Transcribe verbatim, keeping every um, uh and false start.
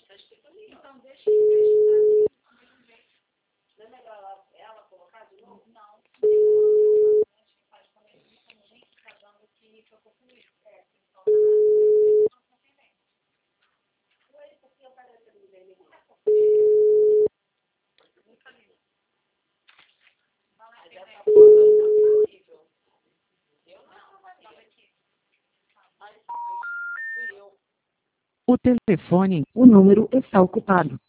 está escrito ali. Então, deixa eu ver. Não é melhor ela, ela colocar de novo? Não. Acho que faz quando a gente está casando que ficou comigo. É, então, não está entendendo. Ué, porque eu parei de ver. Nunca vi. Mas essa foto está horrível. Eu não faria. Mas fui eu. O telefone, o número está ocupado.